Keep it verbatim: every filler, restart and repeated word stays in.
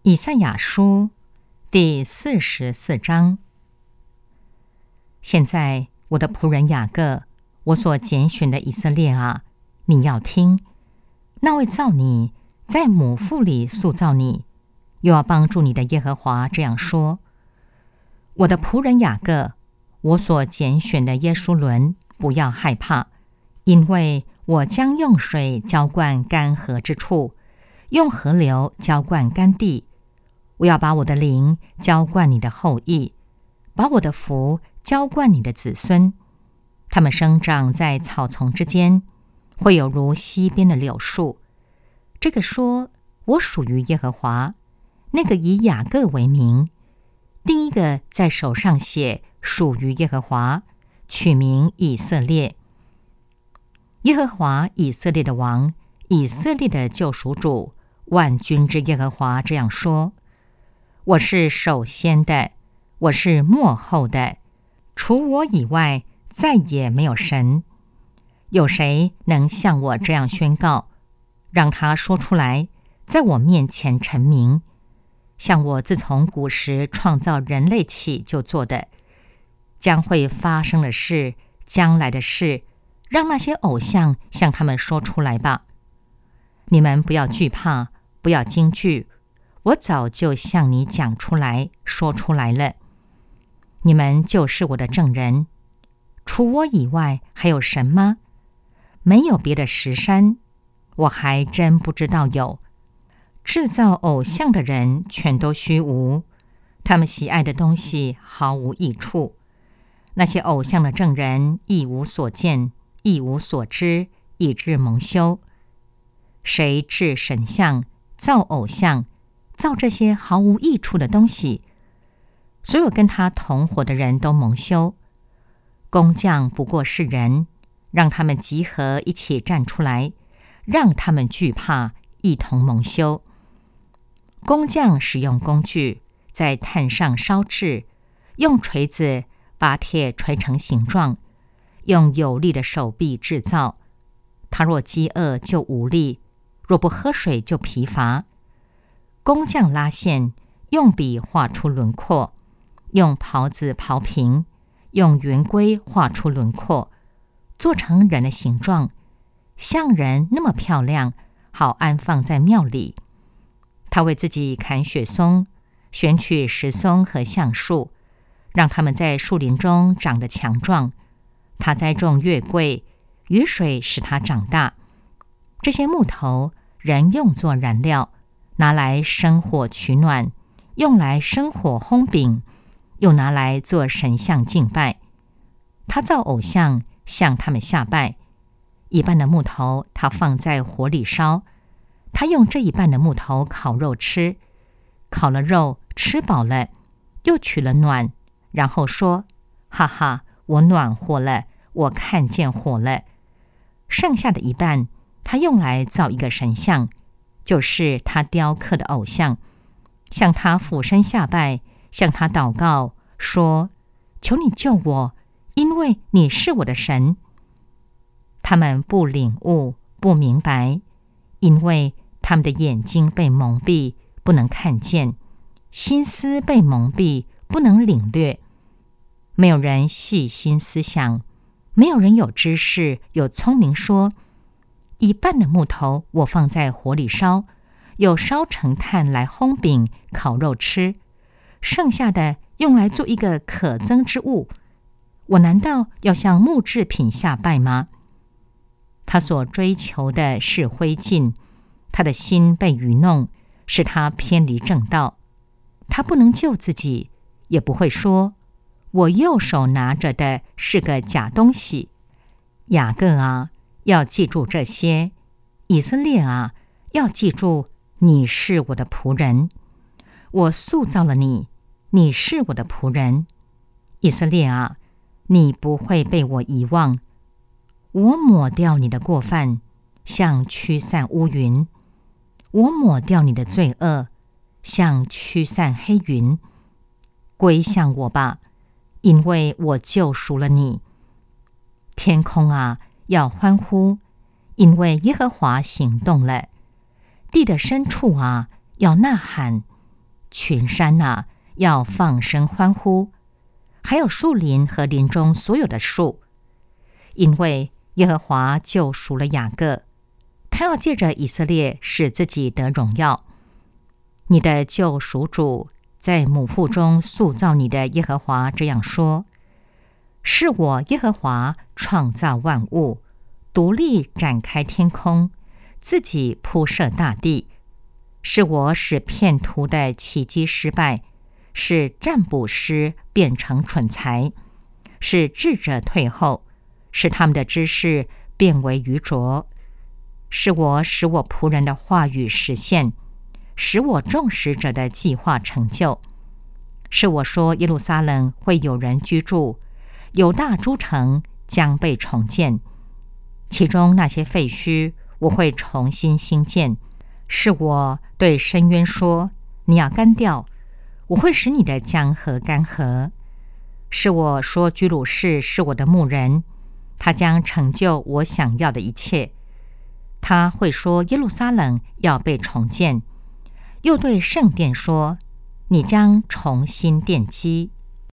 以赛亚书第四十四章。现在，我的仆人雅各，我所拣选的以色列啊，你要听，那位造你，在母腹里塑造你，又要帮助你的耶和华这样说：我的仆人雅各，我所拣选的耶书伦，不要害怕，因为我将用水浇灌干涸之处，用河流浇灌干地。我要把我的灵浇灌你的后裔，把我的福浇灌你的子孙。他们生长在草丛之间，会有如溪边的柳树。这个说我属于耶和华，那个以雅各为名，另一个在手上写属于耶和华，取名以色列。耶和华以色列的王，以色列的救赎主，万军之耶和华这样说：我是首先的，我是末后的，除我以外再也没有神。有谁能像我这样宣告？让他说出来，在我面前陈明。像我自从古时创造人类起就做的，将会发生的事，将来的事，让那些偶像向他们说出来吧。你们不要惧怕，不要惊惧，我早就向你讲出来，说出来了。你们就是我的证人。除我以外还有神吗？没有别的石山，我还真不知道有。制造偶像的人全都虚无，他们喜爱的东西毫无益处。那些偶像的证人一无所见，一无所知，以致蒙羞。谁制神像，造偶像，造这些毫无益处的东西，所有跟他同伙的人都蒙羞。工匠不过是人，让他们集合一起站出来，让他们惧怕，一同蒙羞。工匠使用工具，在炭上烧制，用锤子把铁锤成形状，用有力的手臂制造。他若饥饿就无力，若不喝水就疲乏。工匠拉线，用笔画出轮廓，用刨子刨平，用圆规画出轮廓，做成人的形状，像人那么漂亮，好安放在庙里。他为自己砍雪松，选取石松和橡树，让它们在树林中长得强壮。他栽种月桂，雨水使它长大。这些木头人用作燃料，拿来生火取暖，用来生火烘饼，又拿来做神像敬拜。他造偶像，向他们下拜。一半的木头他放在火里烧，他用这一半的木头烤肉吃，烤了肉吃饱了，又取了暖，然后说：哈哈，我暖和了，我看见火了。剩下的一半他用来造一个神像，就是他雕刻的偶像，向他俯身下拜，向他祷告，说：求你救我，因为你是我的神。他们不领悟，不明白，因为他们的眼睛被蒙蔽，不能看见，心思被蒙蔽，不能领略。没有人细心思想，没有人有知识，有聪明说：一半的木头我放在火里烧，有烧成炭来烘饼烤肉吃，剩下的用来做一个可憎之物。我难道要向木制品下拜吗？他所追求的是灰烬，他的心被愚弄，使他偏离正道。他不能救自己，也不会说：我右手拿着的是个假东西。雅各啊，要记住这些；以色列啊，要记住你是我的仆人，我塑造了你，你是我的仆人。以色列啊，你不会被我遗忘。我抹掉你的过犯，像驱散乌云；我抹掉你的罪恶，像驱散黑云。归向我吧，因为我救赎了你。天空啊，要欢呼，因为耶和华行动了；地的深处啊，要呐喊， 群山啊，要放声欢呼，还有树林和林中所有的树，因为耶和华救赎了雅各，他要借着以色列使自己得荣耀。你的救赎主在母腹中塑造你的耶和华这样说：是我耶和华创造万物，独立展开天空，自己铺设大地。是我使骗徒的奇迹失败，使占卜师变成蠢材，使智者退后，使他们的知识变为愚拙。是我使我仆人的话语实现，使我众使者的计划成就。是我说耶路撒冷会有人居住，犹大诸城将被重建，其中那些废墟我会重新兴建。是我对深渊说，你要干掉，我会使你的江河干涸。是我说居鲁士是我的牧人，他将成就我想要的一切。他会说耶路撒冷要被重建，又对圣殿说，你将重新奠基。